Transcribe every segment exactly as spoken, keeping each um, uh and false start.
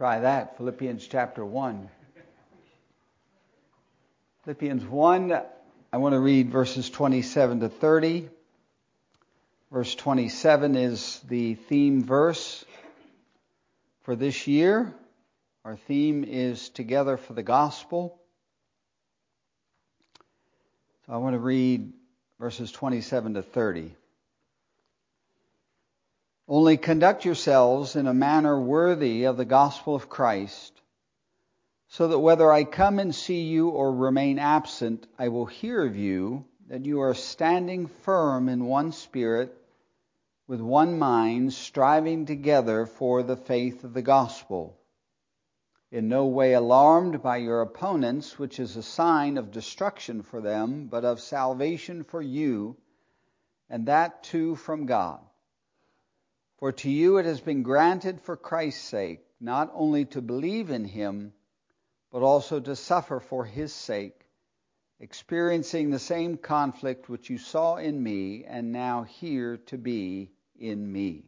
Try that, Philippians chapter one. Philippians one, I want to read verses twenty-seven to thirty. Verse twenty-seven is the theme verse for this year. Our theme is Together for the Gospel. So I want to read verses twenty-seven to thirty. Only conduct yourselves in a manner worthy of the gospel of Christ, so that whether I come and see you or remain absent, I will hear of you that you are standing firm in one spirit, with one mind, striving together for the faith of the gospel, in no way alarmed by your opponents, which is a sign of destruction for them, but of salvation for you, and that too from God. For to you it has been granted for Christ's sake, not only to believe in him, but also to suffer for his sake, experiencing the same conflict which you saw in me, and now hear to be in me.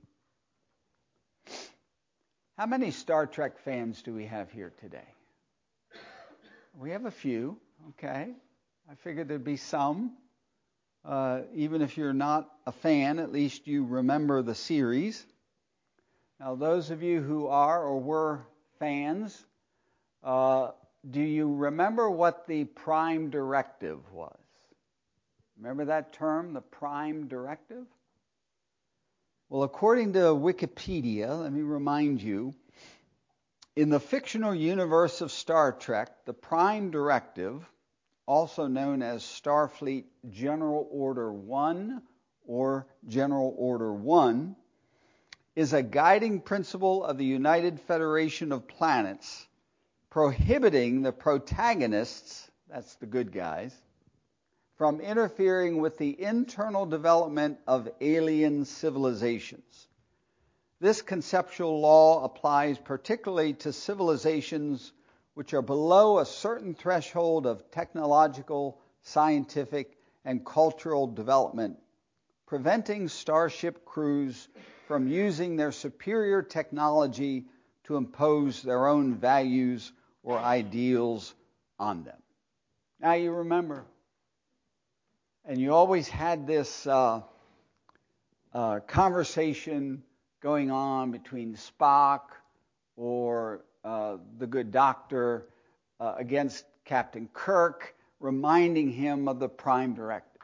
How many Star Trek fans do we have here today? We have a few, okay. I figured there'd be some. Uh, even if you're not a fan, at least you remember the series. Now, those of you who are or were fans, uh, do you remember what the prime directive was? Remember that term, the prime directive? Well, according to Wikipedia, let me remind you, in the fictional universe of Star Trek, the prime directive, also known as Starfleet General Order one or General Order one, is a guiding principle of the United Federation of Planets, prohibiting the protagonists, that's the good guys, from interfering with the internal development of alien civilizations. This conceptual law applies particularly to civilizations which are below a certain threshold of technological, scientific, and cultural development, preventing starship crews from using their superior technology to impose their own values or ideals on them. Now you remember, and you always had this uh, uh, conversation going on between Spock or Uh, the good doctor uh, against Captain Kirk, reminding him of the prime directive.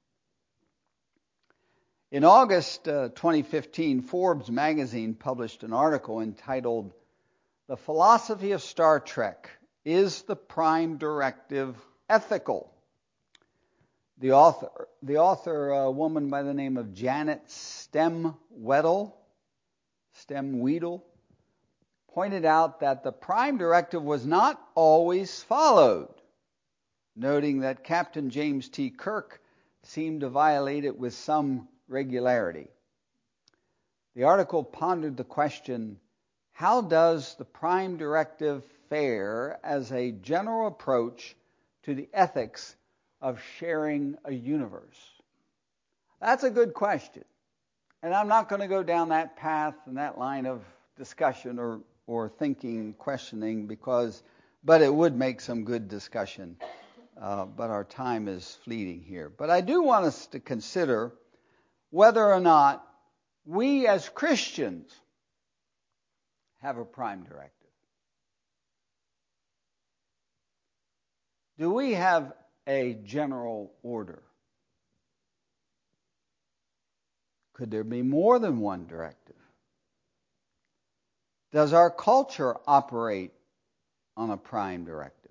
In August uh, twenty fifteen, Forbes magazine published an article entitled, "The Philosophy of Star Trek, Is the Prime Directive Ethical?" The author, the author, a woman by the name of Janet Stem-Weddle, Stem-Weedle, pointed out that the prime directive was not always followed, noting that Captain James T. Kirk seemed to violate it with some regularity. The article pondered the question, how does the prime directive fare as a general approach to the ethics of sharing a universe? That's a good question. And I'm not going to go down that path and that line of discussion or or thinking, questioning, because, but it would make some good discussion. Uh, but our time is fleeting here. But I do want us to consider whether or not we as Christians have a prime directive. Do we have a general order? Could there be more than one directive? Does our culture operate on a prime directive?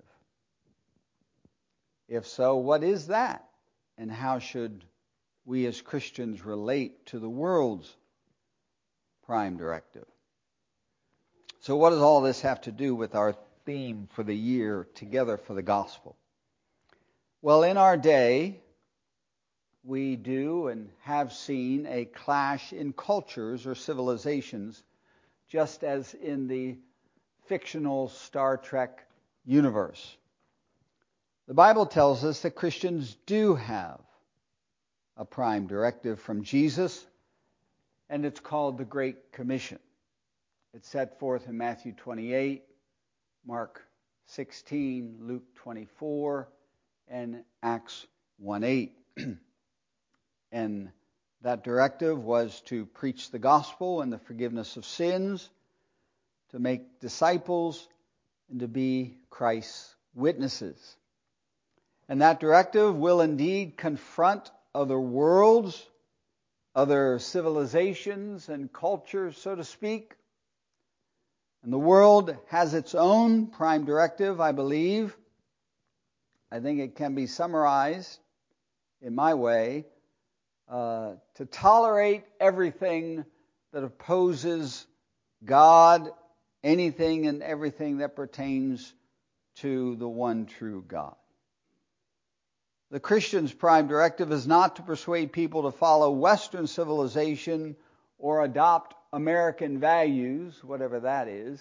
If so, what is that? And how should we as Christians relate to the world's prime directive? So what does all this have to do with our theme for the year, Together for the Gospel? Well, in our day, we do and have seen a clash in cultures or civilizations, just as in the fictional Star Trek universe. The Bible tells us that Christians do have a prime directive from Jesus, and it's called the Great Commission. It's set forth in Matthew twenty-eight, Mark sixteen, Luke twenty-four, and Acts one eight. And that directive was to preach the gospel and the forgiveness of sins, to make disciples, and to be Christ's witnesses. And that directive will indeed confront other worlds, other civilizations and cultures, so to speak. And the world has its own prime directive, I believe. I think it can be summarized in my way, uh, to tolerate everything that opposes God, anything and everything that pertains to the one true God. The Christian's prime directive is not to persuade people to follow Western civilization or adopt American values, whatever that is,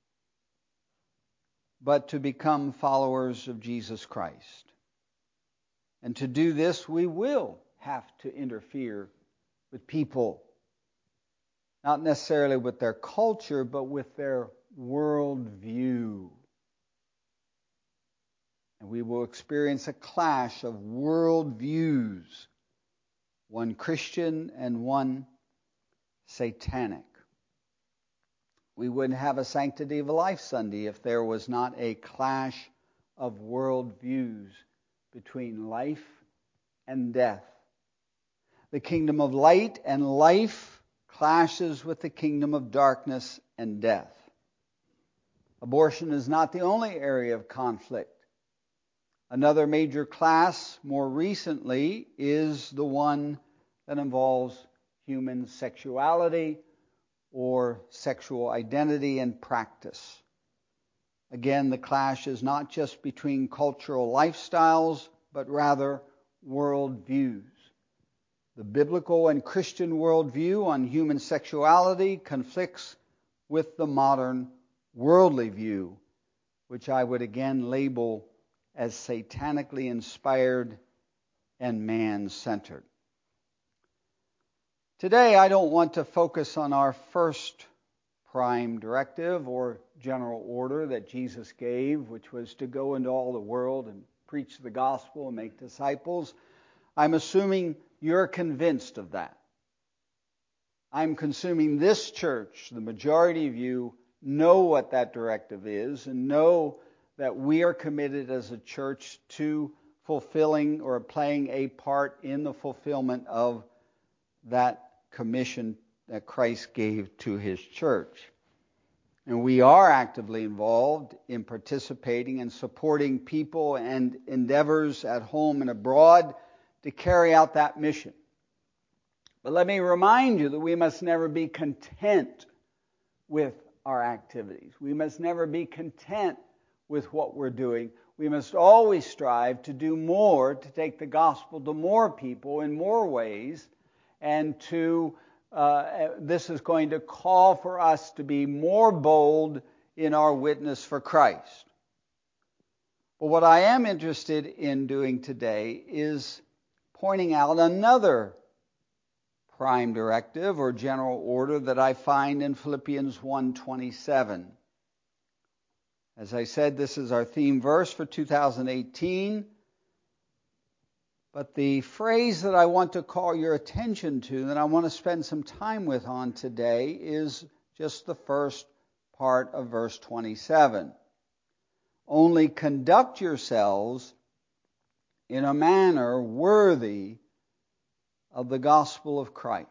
but to become followers of Jesus Christ. And to do this, we will have to interfere with people, not necessarily with their culture, but with their worldview. And we will experience a clash of worldviews, one Christian and one satanic. We wouldn't have a Sanctity of Life Sunday if there was not a clash of worldviews between life and death. The kingdom of light and life clashes with the kingdom of darkness and death. Abortion is not the only area of conflict. Another major class more recently is the one that involves human sexuality or sexual identity and practice. Again, the clash is not just between cultural lifestyles, but rather worldviews. The biblical and Christian worldview on human sexuality conflicts with the modern worldly view, which I would again label as satanically inspired and man-centered. Today, I don't want to focus on our first prime directive or general order that Jesus gave, which was to go into all the world and preach the gospel and make disciples. I'm assuming you're convinced of that. I'm consuming this church, the majority of you know what that directive is and know that we are committed as a church to fulfilling or playing a part in the fulfillment of that commission that Christ gave to His church. And we are actively involved in participating and supporting people and endeavors at home and abroad to carry out that mission. But let me remind you that we must never be content with our activities. We must never be content with what we're doing. We must always strive to do more, to take the gospel to more people in more ways, and to uh, this is going to call for us to be more bold in our witness for Christ. But what I am interested in doing today is pointing out another prime directive or general order that I find in Philippians one twenty-seven. As I said, this is our theme verse for two thousand eighteen. But the phrase that I want to call your attention to, that I want to spend some time with on today, is just the first part of verse twenty-seven. Only conduct yourselves in a manner worthy of the gospel of Christ.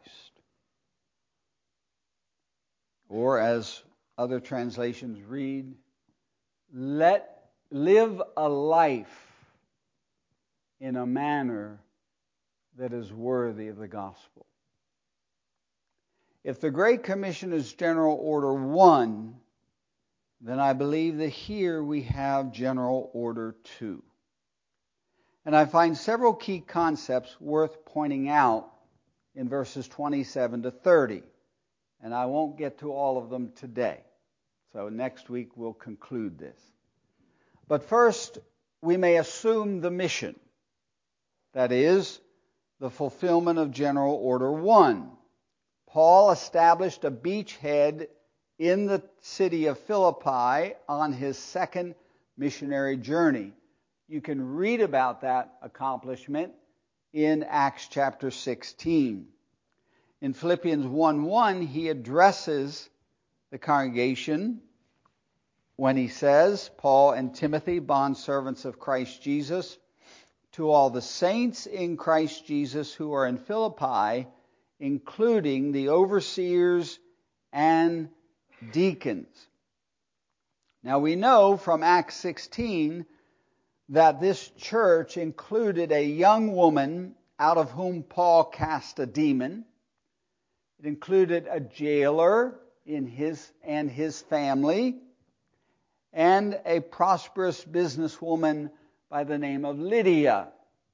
Or as other translations read, let live a life in a manner that is worthy of the gospel. If the Great Commission is General Order one, then I believe that here we have General Order two. And I find several key concepts worth pointing out in verses twenty-seven to thirty. And I won't get to all of them today. So next week we'll conclude this. But first, we may assume the mission. That is, the fulfillment of General Order one. Paul established a beachhead in the city of Philippi on his second missionary journey. You can read about that accomplishment in Acts chapter sixteen. In Philippians one one, he addresses the congregation when he says, Paul and Timothy, bondservants of Christ Jesus, to all the saints in Christ Jesus who are in Philippi, including the overseers and deacons. Now we know from Acts sixteen that this church included a young woman out of whom Paul cast a demon. It included a jailer in his and his family, and a prosperous businesswoman by the name of Lydia.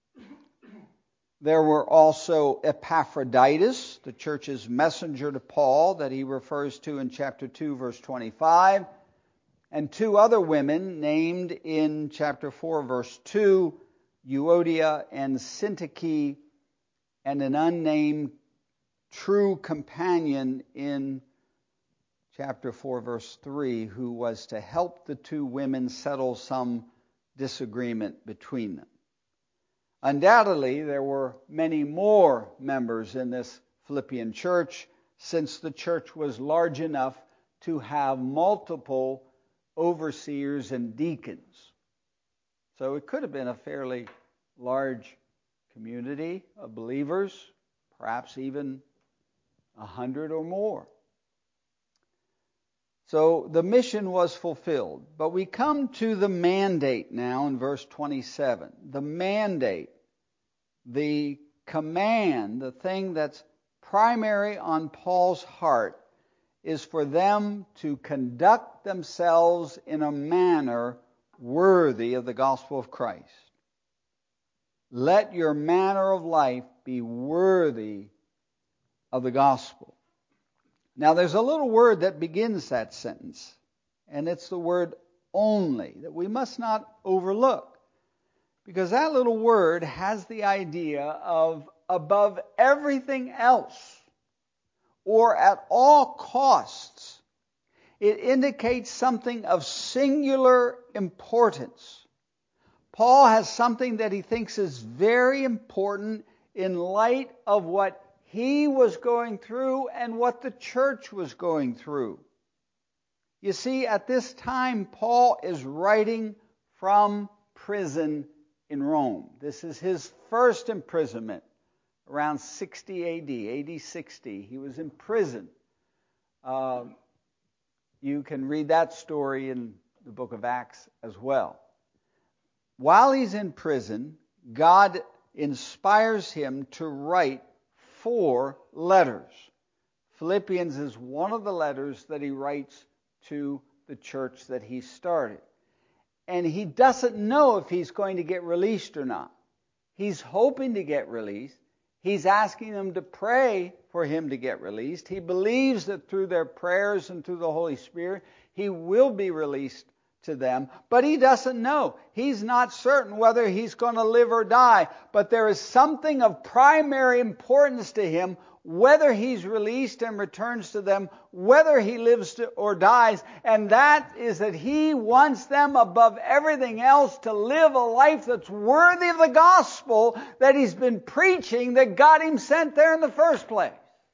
There were also Epaphroditus, the church's messenger to Paul, that he refers to in chapter two, verse twenty-five, and two other women named in chapter four, verse two, Euodia and Syntyche, and an unnamed true companion in chapter four, verse three, who was to help the two women settle some disagreement between them. Undoubtedly, there were many more members in this Philippian church, since the church was large enough to have multiple overseers and deacons. So it could have been a fairly large community of believers, perhaps even a hundred or more. So the mission was fulfilled. But we come to the mandate now in verse twenty-seven. The mandate, the command, the thing that's primary on Paul's heart is for them to conduct themselves in a manner worthy of the gospel of Christ. Let your manner of life be worthy of the gospel. Now there's a little word that begins that sentence, and it's the word only, that we must not overlook. Because that little word has the idea of above everything else, or at all costs. It indicates something of singular importance. Paul has something that he thinks is very important in light of what he was going through and what the church was going through. You see, at this time, Paul is writing from prison in Rome. This is his first imprisonment around sixty A D, A D sixty. He was in prison. Uh, you can read that story in the book of Acts as well. While he's in prison, God inspires him to write four letters. Philippians is one of the letters that he writes to the church that he started. And he doesn't know if he's going to get released or not. He's hoping to get released. He's asking them to pray for him to get released. He believes that through their prayers and through the Holy Spirit, he will be released to them. But he doesn't know. He's not certain whether he's going to live or die. But there is something of primary importance to him, whether he's released and returns to them, whether he lives to, or dies. And that is that he wants them above everything else to live a life that's worthy of the gospel that he's been preaching, that got him sent there in the first place.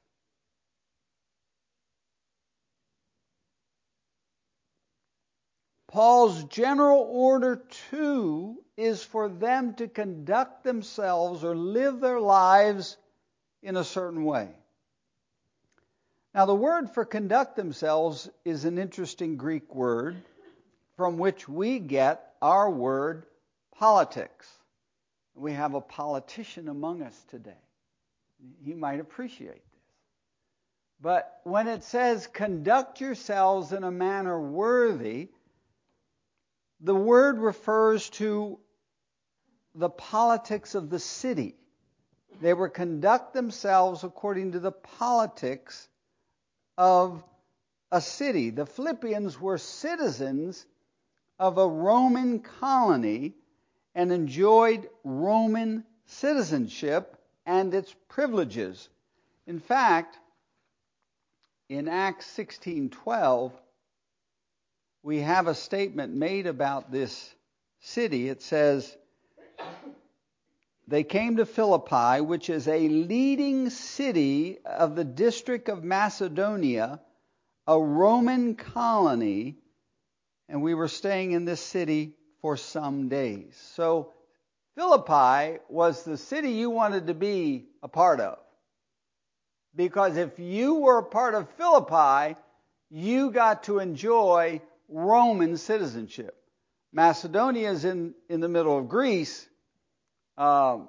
Paul's general order, too, is for them to conduct themselves or live their lives in a certain way. Now, the word for conduct themselves is an interesting Greek word from which we get our word politics. We have a politician among us today. He might appreciate this. But when it says conduct yourselves in a manner worthy, the word refers to the politics of the city. They were conduct themselves according to the politics of a city. The Philippians were citizens of a Roman colony and enjoyed Roman citizenship and its privileges. In fact, in Acts sixteen twelve, we have a statement made about this city. It says, they came to Philippi, which is a leading city of the district of Macedonia, a Roman colony, and we were staying in this city for some days. So Philippi was the city you wanted to be a part of. Because if you were a part of Philippi, you got to enjoy Roman citizenship. Macedonia is in, in the middle of Greece, um,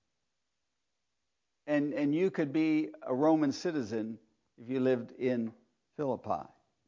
and, and you could be a Roman citizen if you lived in Philippi.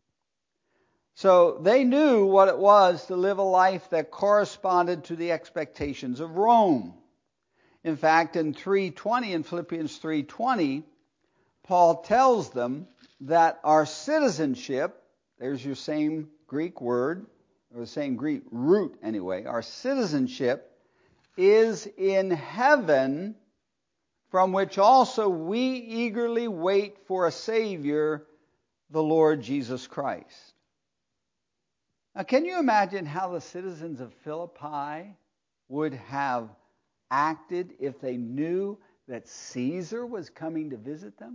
So they knew what it was to live a life that corresponded to the expectations of Rome. In fact, in three twenty, in Philippians three twenty, Paul tells them that our citizenship, there's your same Greek word, or the same Greek root anyway, our citizenship is in heaven, from which also we eagerly wait for a Savior, the Lord Jesus Christ. Now, can you imagine how the citizens of Philippi would have acted if they knew that Caesar was coming to visit them?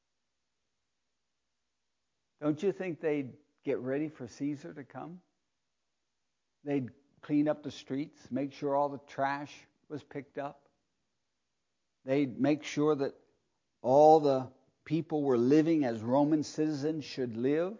Don't you think they'd get ready for Caesar to come? They'd clean up the streets, make sure all the trash was picked up. They'd make sure that all the people were living as Roman citizens should live.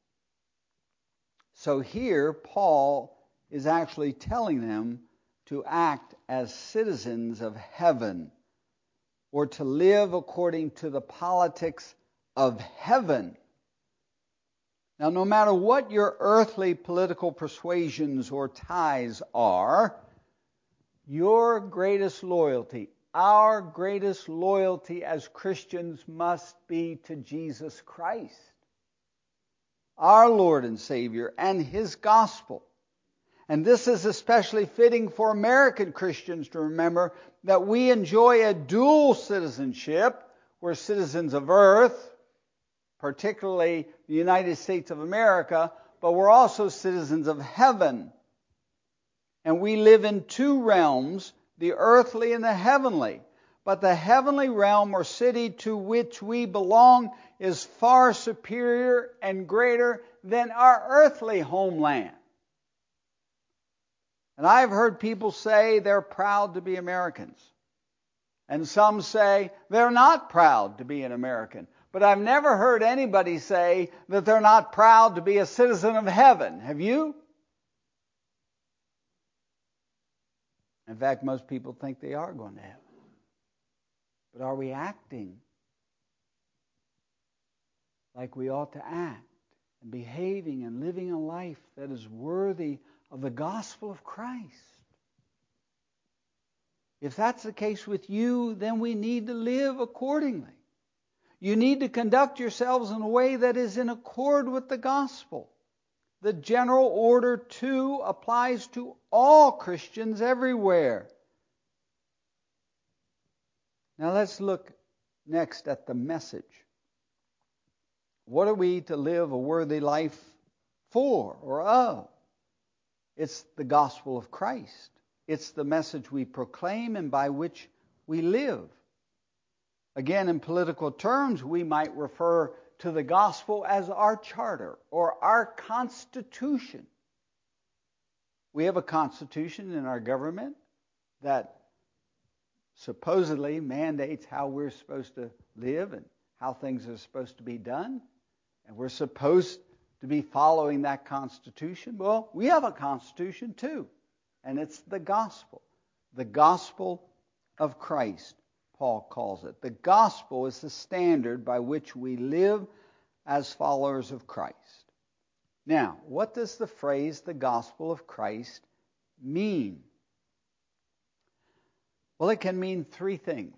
So here, Paul is actually telling them to act as citizens of heaven, or to live according to the politics of heaven. Now, no matter what your earthly political persuasions or ties are, your greatest loyalty, our greatest loyalty as Christians must be to Jesus Christ, our Lord and Savior, and His gospel. And this is especially fitting for American Christians to remember that we enjoy a dual citizenship. We're citizens of earth, particularly the United States of America, but we're also citizens of heaven. And we live in two realms, the earthly and the heavenly. But the heavenly realm or city to which we belong is far superior and greater than our earthly homeland. And I've heard people say they're proud to be Americans. And some say they're not proud to be an American. But I've never heard anybody say that they're not proud to be a citizen of heaven. Have you? In fact, most people think they are going to heaven. But are we acting like we ought to act, and behaving and living a life that is worthy of the gospel of Christ? If that's the case with you, then we need to live accordingly. You need to conduct yourselves in a way that is in accord with the gospel. The general order, too, applies to all Christians everywhere. Now let's look next at the message. What are we to live a worthy life for or of? It's the gospel of Christ. It's the message we proclaim and by which we live. Again, in political terms, we might refer to the gospel as our charter or our constitution. We have a constitution in our government that supposedly mandates how we're supposed to live and how things are supposed to be done. And we're supposed to be following that constitution. Well, we have a constitution too. And it's the gospel. The gospel of Christ, Paul calls it. The gospel is the standard by which we live as followers of Christ. Now, what does the phrase the gospel of Christ mean? Well, it can mean three things.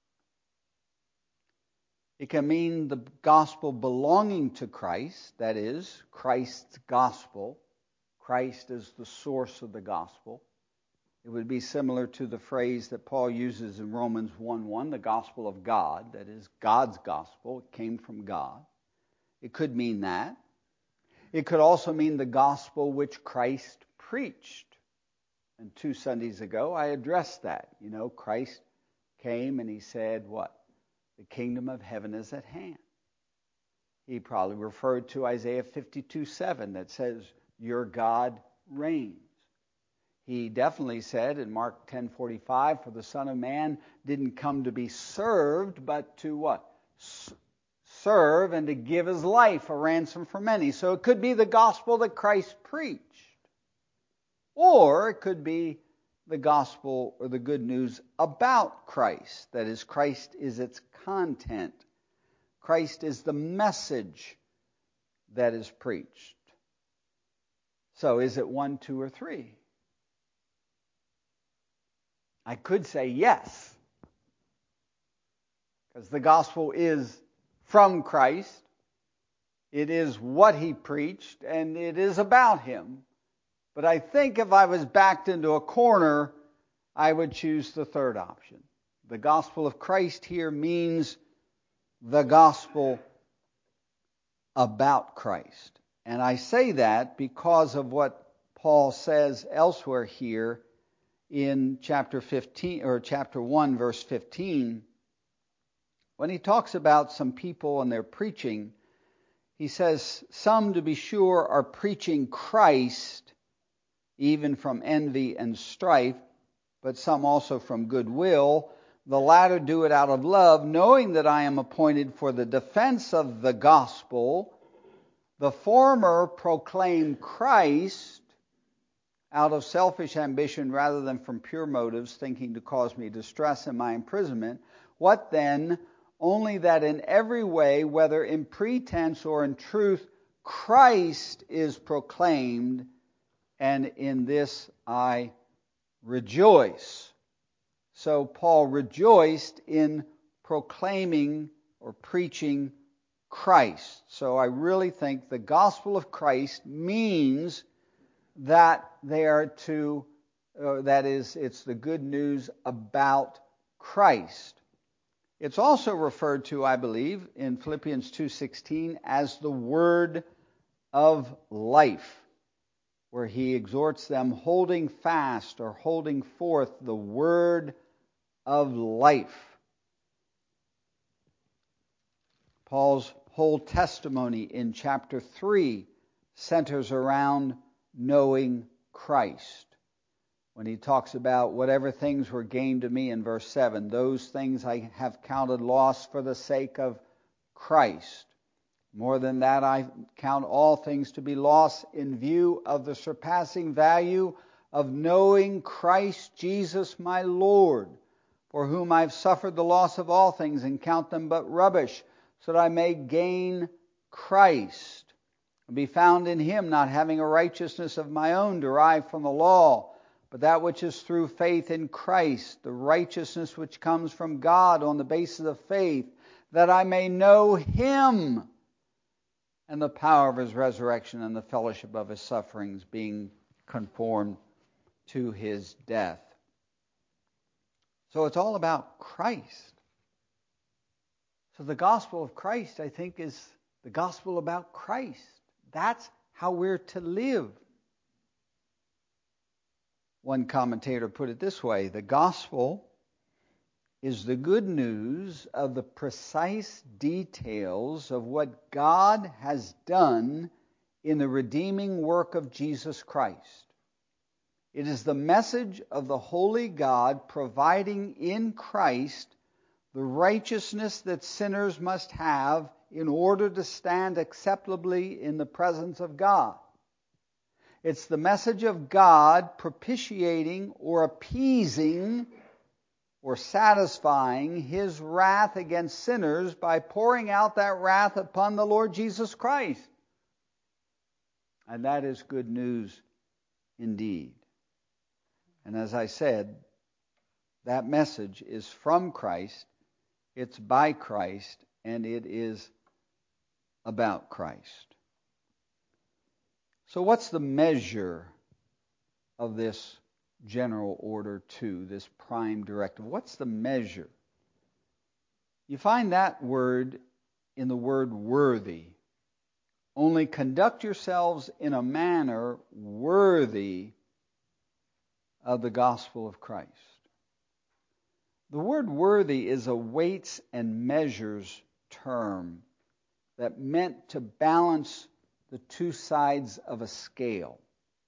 It can mean the gospel belonging to Christ, that is, Christ's gospel. Christ is the source of the gospel. It would be similar to the phrase that Paul uses in Romans one one, the gospel of God, that is, God's gospel. It came from God. It could mean that. It could also mean the gospel which Christ preached. And two Sundays ago, I addressed that. You know, Christ came and he said, what? The kingdom of heaven is at hand. He probably referred to Isaiah fifty-two seven that says, your God reigns. He definitely said in Mark ten forty-five, for the Son of Man didn't come to be served, but to what? S- serve and to give his life a ransom for many. So it could be the gospel that Christ preached. Or it could be the gospel or the good news about Christ. That is, Christ is its content. Christ is the message that is preached. So is it one, two, or three? I could say yes, because the gospel is from Christ. It is what he preached, and it is about him. But I think if I was backed into a corner, I would choose the third option. The gospel of Christ here means the gospel about Christ. And I say that because of what Paul says elsewhere here in chapter fifteen or chapter one verse fifteen. When he talks about some people and their preaching, he says, some to be sure are preaching Christ even from envy and strife, but some also from goodwill. The latter do it out of love, knowing that I am appointed for the defense of the gospel. The former proclaim Christ out of selfish ambition rather than from pure motives, thinking to cause me distress in my imprisonment. What then? Only that in every way, whether in pretense or in truth, Christ is proclaimed, and in this I rejoice. So Paul rejoiced in proclaiming or preaching Christ. So I really think the gospel of Christ means that they are to, uh, that is, it's the good news about Christ. It's also referred to, I believe, in Philippians two sixteen as the word of life, where he exhorts them holding fast or holding forth the word of life. Paul's whole testimony in chapter three centers around knowing Christ. When he talks about whatever things were gained to me in verse seven, those things I have counted loss for the sake of Christ. More than that, I count all things to be lost in view of the surpassing value of knowing Christ Jesus my Lord, for whom I have suffered the loss of all things and count them but rubbish, so that I may gain Christ, and be found in him, not having a righteousness of my own derived from the law, but that which is through faith in Christ, the righteousness which comes from God on the basis of faith, that I may know him and the power of his resurrection and the fellowship of his sufferings, being conformed to his death. So it's all about Christ. So the gospel of Christ, I think, is the gospel about Christ. That's how we're to live. One commentator put it this way: the gospel is the good news of the precise details of what God has done in the redeeming work of Jesus Christ. It is the message of the holy God providing in Christ the righteousness that sinners must have in order to stand acceptably in the presence of God. It's the message of God propitiating or appeasing or satisfying his wrath against sinners by pouring out that wrath upon the Lord Jesus Christ. And that is good news indeed. And as I said, that message is from Christ, it's by Christ, and it is about Christ. So what's the measure of this general order two, this prime directive? What's the measure? You find that word in the word worthy. Only conduct yourselves in a manner worthy of the gospel of Christ. The word worthy is a weights and measures term that meant to balance the two sides of a scale.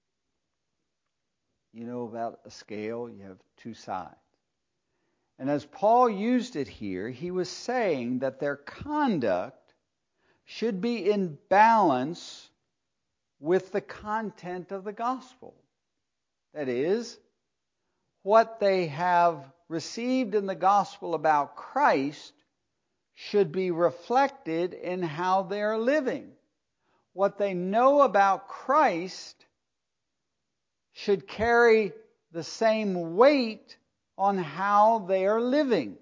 You know about a scale, you have two sides. And as Paul used it here, he was saying that their conduct should be in balance with the content of the gospel. That is, what they have received in the gospel about Christ should be reflected in how they are living. What they know about Christ should carry the same weight on how they are living.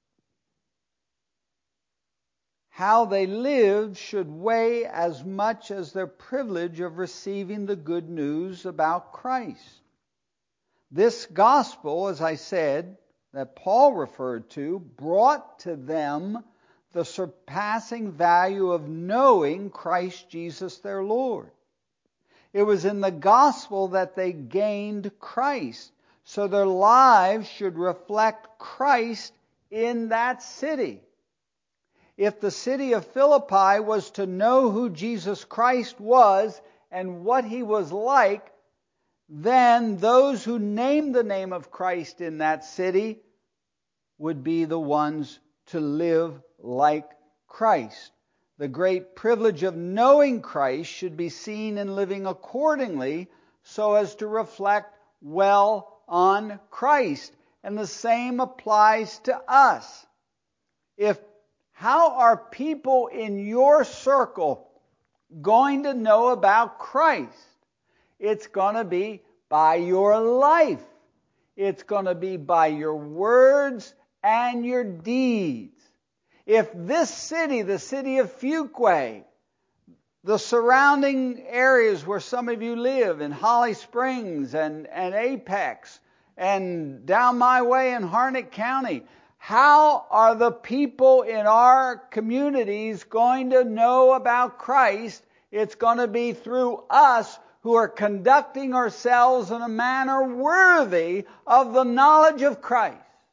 How they live should weigh as much as their privilege of receiving the good news about Christ. This gospel, as I said, that Paul referred to, brought to them the surpassing value of knowing Christ Jesus their Lord. It was in the gospel that they gained Christ, so their lives should reflect Christ in that city. If the city of Philippi was to know who Jesus Christ was and what he was like, then those who named the name of Christ in that city would be the ones to live like Christ. The great privilege of knowing Christ should be seen in living accordingly so as to reflect well on Christ. And the same applies to us. If how are people in your circle going to know about Christ? It's going to be by your life. It's going to be by your words and your deeds. If this city, the city of Fuquay, the surrounding areas where some of you live, in Holly Springs and, and Apex, and down my way in Harnett County, how are the people in our communities going to know about Christ? It's going to be through us who are conducting ourselves in a manner worthy of the knowledge of Christ.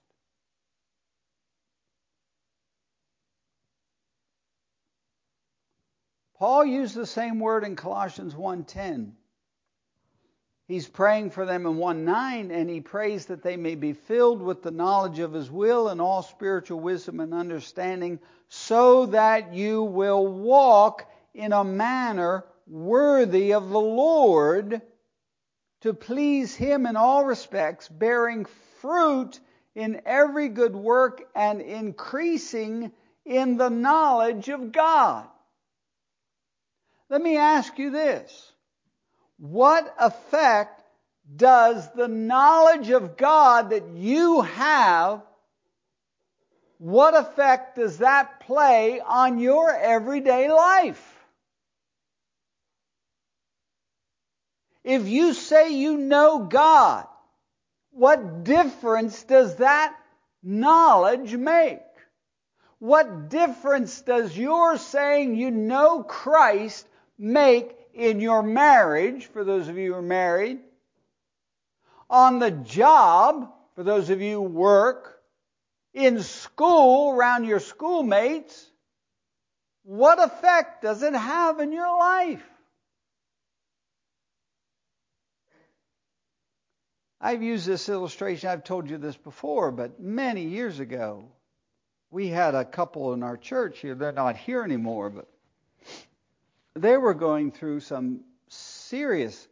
Paul used the same word in Colossians one ten. He's praying for them in one nine, and he prays that they may be filled with the knowledge of his will and all spiritual wisdom and understanding, so that you will walk in a manner worthy of the Lord, to please him in all respects, bearing fruit in every good work and increasing in the knowledge of God. Let me ask you this. What effect does the knowledge of God that you have, what effect does that play on your everyday life? If you say you know God, what difference does that knowledge make? What difference does your saying you know Christ make in your marriage, for those of you who are married, on the job, for those of you who work, in school, around your schoolmates? What effect does it have in your life? I've used this illustration, I've told you this before, but many years ago, we had a couple in our church here. They're not here anymore, but they were going through some serious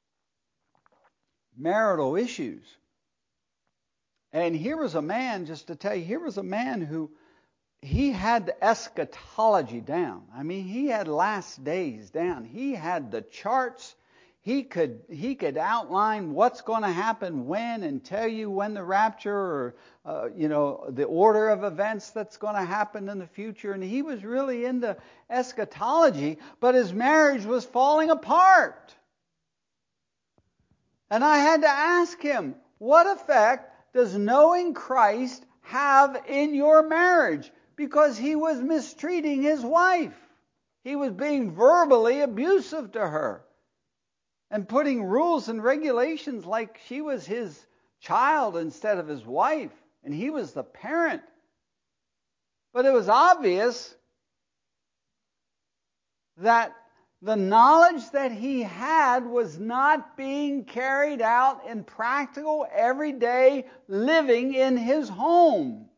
marital issues. And here was a man, just to tell you, here was a man who, he had the eschatology down. I mean, he had last days down. He had the charts. He could he could outline what's going to happen when, and tell you when the rapture, or uh, you know, the order of events that's going to happen in the future. And he was really into eschatology, but his marriage was falling apart. And I had to ask him, what effect does knowing Christ have in your marriage? Because he was mistreating his wife. He was being verbally abusive to her and putting rules and regulations like she was his child instead of his wife, and he was the parent. But it was obvious that the knowledge that he had was not being carried out in practical, everyday living in his home.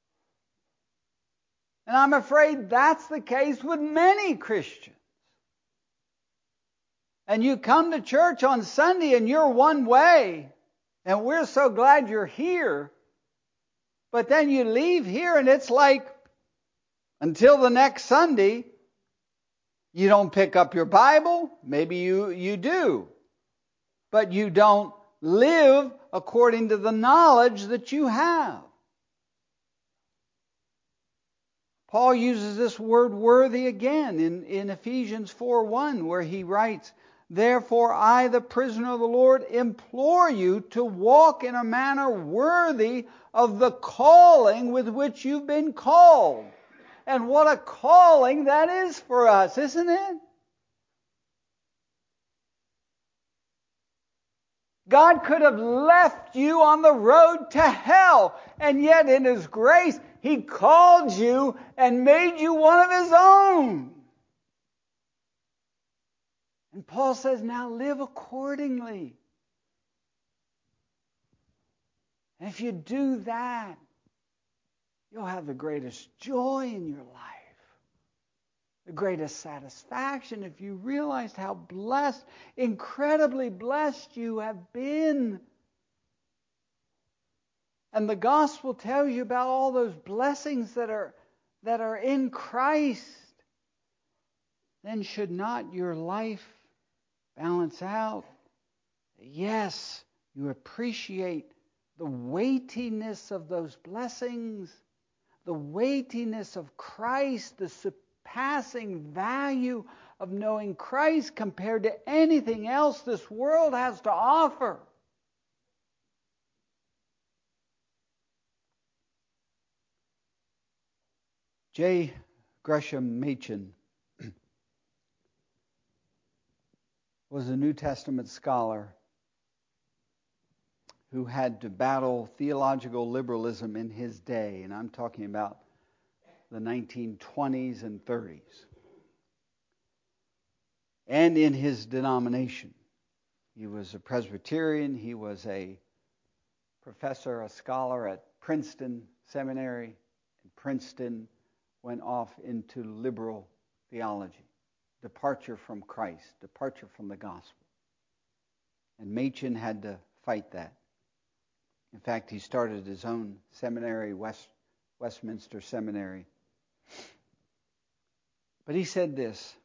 And I'm afraid that's the case with many Christians. And you come to church on Sunday and you're one way, and we're so glad you're here. But then you leave here and it's like, until the next Sunday, you don't pick up your Bible. Maybe you, you do. But you don't live according to the knowledge that you have. Paul uses this word worthy again in, in Ephesians four one, where he writes, "Therefore I, the prisoner of the Lord, implore you to walk in a manner worthy of the calling with which you've been called." And what a calling that is for us, isn't it? God could have left you on the road to hell, and yet in His grace, He called you and made you one of His own. And Paul says, now live accordingly. And if you do that, you'll have the greatest joy in your life, the greatest satisfaction if you realized how blessed, incredibly blessed you have been. And the gospel tells you about all those blessings that are, that are in Christ. Then should not your life balance out? Yes, you appreciate the weightiness of those blessings, the weightiness of Christ, the surpassing value of knowing Christ compared to anything else this world has to offer. J. Gresham Machen was a New Testament scholar who had to battle theological liberalism in his day, and I'm talking about the nineteen twenties and thirties. And in his denomination. He was a Presbyterian, he was a professor, a scholar at Princeton Seminary, and Princeton went off into liberal theology, departure from Christ, departure from the gospel. And Machen had to fight that. In fact, he started his own seminary, West, Westminster Seminary. But he said this,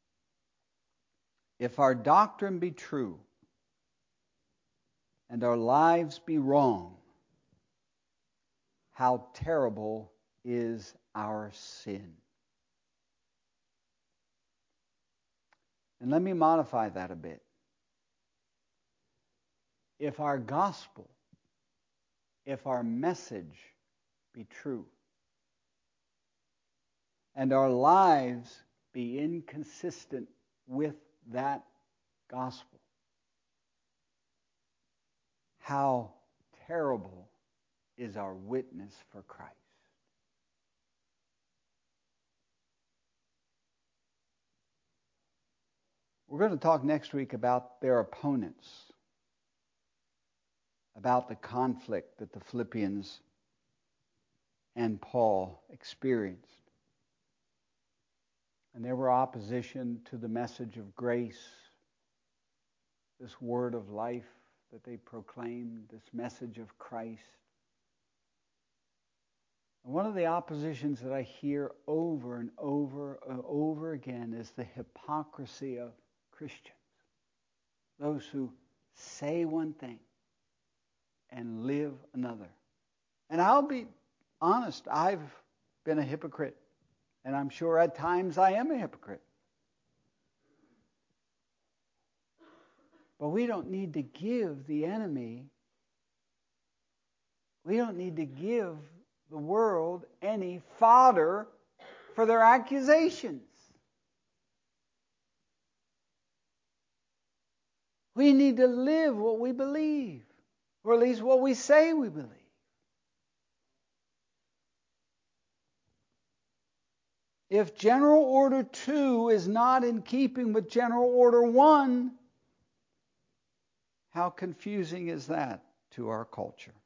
if our doctrine be true and our lives be wrong, how terrible is our sin. And let me modify that a bit. If our gospel, if our message be true, and our lives be inconsistent with that gospel, how terrible is our witness for Christ. We're going to talk next week about their opponents, about the conflict that the Philippians and Paul experienced. And there were opposition to the message of grace, this word of life that they proclaimed, this message of Christ. And one of the oppositions that I hear over and over and over again is the hypocrisy of Christians. Those who say one thing and live another. And I'll be honest, I've been a hypocrite. And I'm sure at times I am a hypocrite. But we don't need to give the enemy, we don't need to give the world any fodder for their accusations. We need to live what we believe, or at least what we say we believe. If General Order two is not in keeping with General Order one, how confusing is that to our culture?